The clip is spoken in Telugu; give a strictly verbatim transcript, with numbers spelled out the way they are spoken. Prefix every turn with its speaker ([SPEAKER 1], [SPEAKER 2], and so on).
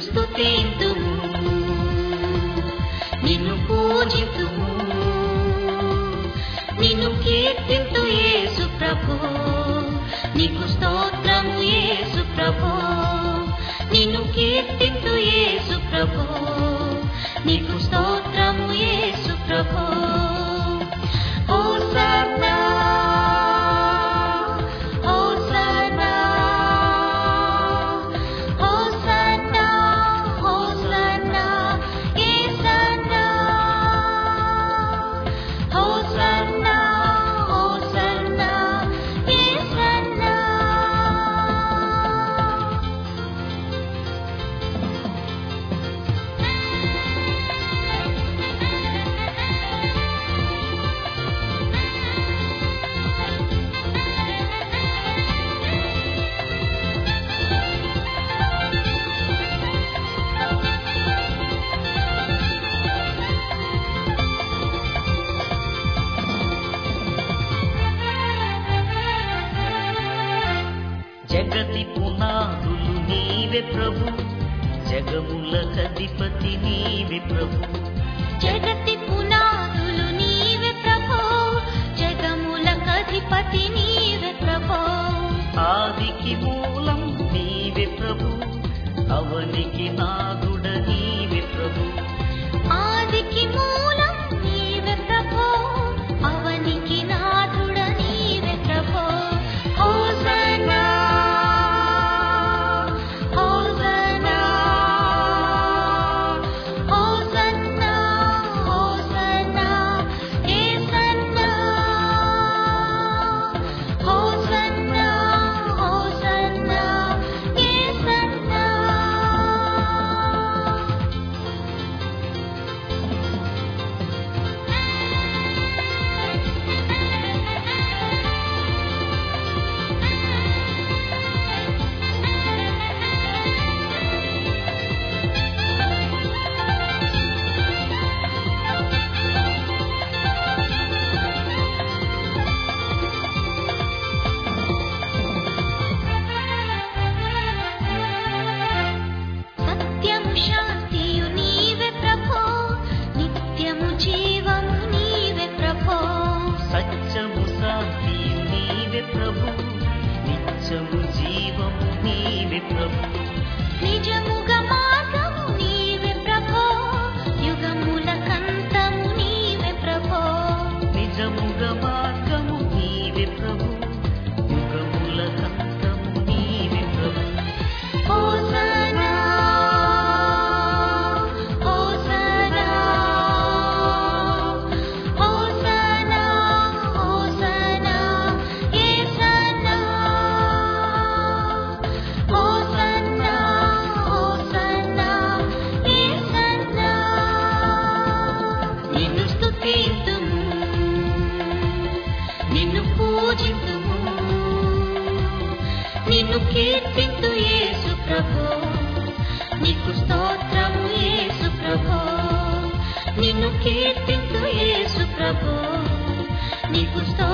[SPEAKER 1] స్తుతింతుము, నిన్ను పూజితుము, నిన్ను కీర్తింతు యేసు ప్రభు. నీకు స్తోత్రము యేసు ప్రభు, నిన్ను కీర్తింతు యేసు ప్రభు. నీకు స్తోత్రము యేసు ప్రభు. హోసన్నా హోసన్నా హోసన్నా హోసన్నా యేసన్నా హోసన్నా హోసన్నా యేసన్నా.
[SPEAKER 2] జగతి పునాదులు నీవే ప్రభు, జగములకధిపతి నీవే ప్రభు.
[SPEAKER 1] జగతి పునాదులు నీవే ప్రభు, జగములకధిపతి నీవే ప్రభు.
[SPEAKER 2] ఆదికి మూలం నీవే ప్రభు, అవనికి నాదుడ నీవే ప్రభు.
[SPEAKER 1] ఆదికి మూలం నీవే ప్రభు, అవనికి నాథుడ నీవే ప్రభు. హోసన్నా హోసన్నా హోసన్నా హోసన్నా యేసన్నా హోసన్నా హోసన్నా యేసన్నా. సత్యము శాంతియు నీవే ప్రభు, నిత్యము జీవము నీవే ప్రభు.
[SPEAKER 2] సత్యము శాంతియు నీవే ప్రభు, నిత్యము జీవము నీవే ప్రభు.
[SPEAKER 1] నిజముగా మార్గము నీవే ప్రభు, యుగములకంతము నీవే ప్రభు.
[SPEAKER 2] నిజముగా మార్గము నీవే ప్రభు, యుగములకంతము నీవే ప్రభు.
[SPEAKER 1] హోసన్నా హోసన్నా హోసన్నా హోసన్నా యేసన్నా హోసన్నా హోసన్నా యేసన్నా. నిన్ను స్తుతింతుము, నిన్ను పూజితుము, నిన్ను కీర్తింతు యేసు ప్రభు. నీకు స్తోత్రము యేసు ప్రభు, నిన్ను కీర్తింతు యేసు ప్రభు. నీకు స్తోత్రము